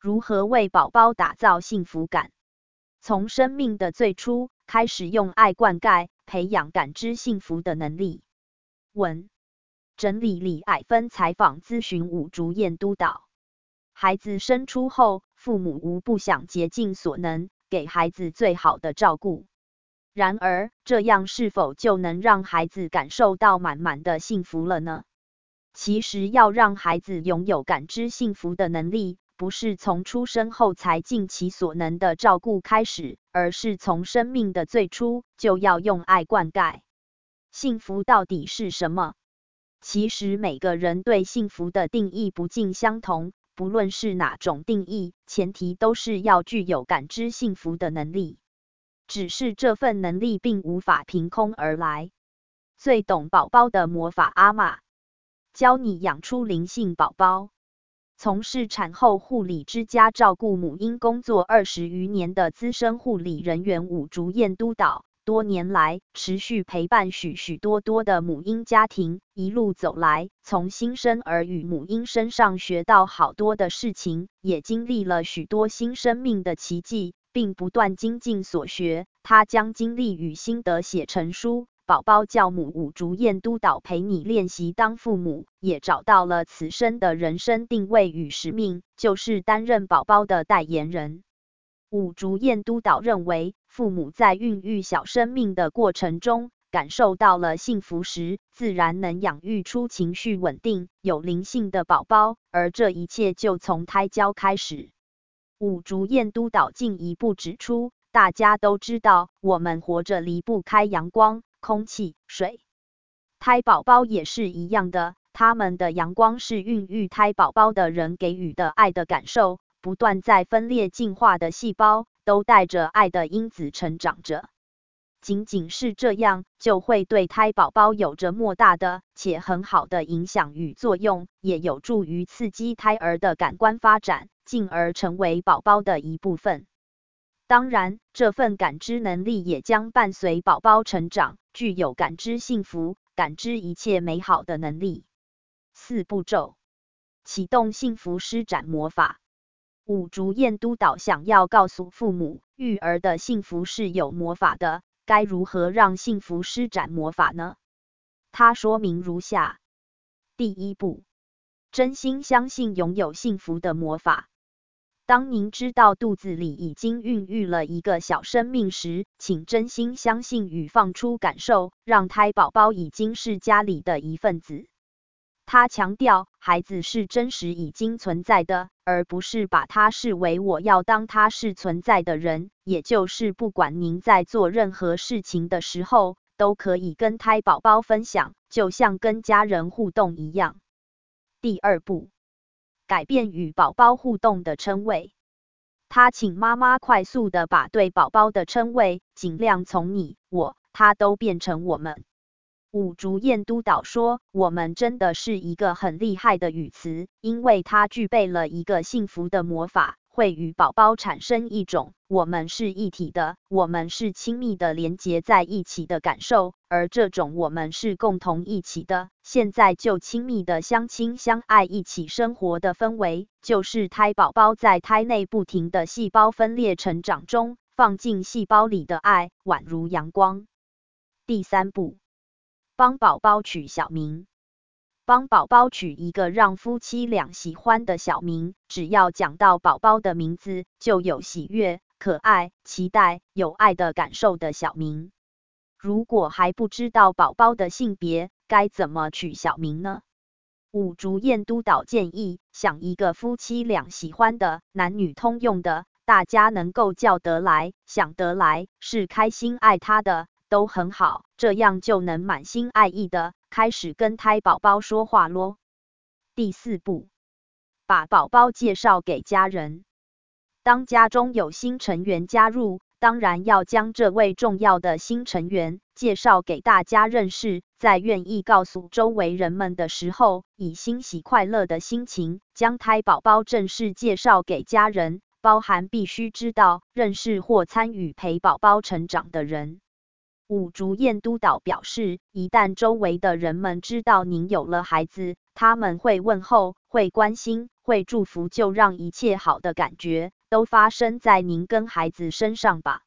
如何为宝宝打造幸福感。从生命的最初开始，用爱灌溉，培养感知幸福的能力。文整理李爱芬采访咨询伍竹燕督导。孩子生出后，父母无不想竭尽所能给孩子最好的照顾。然而，这样是否就能让孩子感受到满满的幸福了呢？其实，要让孩子拥有感知幸福的能力，不是从出生后才尽其所能的照顾开始，而是从生命的最初就要用爱灌溉。幸福到底是什么？其实每个人对幸福的定义不尽相同，不论是哪种定义，前提都是要具有感知幸福的能力。只是这份能力并无法凭空而来。最懂宝宝的魔法阿嬷，教你养出灵性宝宝。从事产后护理之家照顾母婴工作20余年的资深护理人员伍竹燕督导，多年来持续陪伴许多的母婴家庭，一路走来，从新生儿与母婴身上学到好多的事情，也经历了许多新生命的奇迹，并不断精进所学。他将经历与心得写成书，宝宝教母伍竹燕督导陪你练习当父母，也找到了此生的人生定位与使命，就是担任宝宝的代言人。伍竹燕督导认为，父母在孕育小生命的过程中，感受到了幸福时，自然能养育出情绪稳定、有灵性的宝宝，而这一切就从胎教开始。伍竹燕督导进一步指出，大家都知道，我们活着离不开阳光、空气、水。胎宝宝也是一样的，他们的阳光是孕育胎宝宝的人给予的爱的感受，不断在分裂进化的细胞，都带着爱的因子成长着。仅仅是这样，就会对胎宝宝有着莫大的且很好的影响与作用，也有助于刺激胎儿的感官发展，进而成为宝宝的一部分。当然，这份感知能力也将伴随宝宝成长，具有感知幸福、感知一切美好的能力。4步骤，启动幸福施展魔法。伍竹燕督导想要告诉父母，育儿的幸福是有魔法的，该如何让幸福施展魔法呢？他说明如下：第1步，真心相信拥有幸福的魔法。当您知道肚子里已经孕育了一个小生命时，请真心相信与放出感受，让胎宝宝已经是家里的一份子。他强调，孩子是真实已经存在的，而不是把他视为我要当他是存在的人，也就是不管您在做任何事情的时候，都可以跟胎宝宝分享，就像跟家人互动一样。第2步，改变与宝宝互动的称谓。他请妈妈快速地把对宝宝的称谓，尽量从你、我、他都变成我们。伍竹燕督导说，我们真的是一个很厉害的语词，因为它具备了一个幸福的魔法，会与宝宝产生一种我们是一体的，我们是亲密的连结在一起的感受，而这种我们是共同一起的，现在就亲密的相亲相爱一起生活的氛围，就是胎宝宝在胎内不停的细胞分裂成长中，放进细胞里的爱，宛如阳光。第3步，帮宝宝取小名。帮宝宝取一个让夫妻俩喜欢的小名，只要讲到宝宝的名字，就有喜悦、可爱、期待、有爱的感受的小名。如果还不知道宝宝的性别，该怎么取小名呢？伍竹燕督导建议，想一个夫妻俩喜欢的、男女通用的，大家能够叫得来、想得来，是开心爱他的，都很好，这样就能满心爱意的开始跟胎宝宝说话咯。第4步，把宝宝介绍给家人。当家中有新成员加入，当然要将这位重要的新成员介绍给大家认识，在愿意告诉周围人们的时候，以欣喜快乐的心情，将胎宝宝正式介绍给家人，包含必须知道、认识或参与陪宝宝成长的人。伍竹燕督导表示，一旦周围的人们知道您有了孩子，他们会问候、会关心、 会祝福，就让一切好的感觉都发生在您跟孩子身上吧。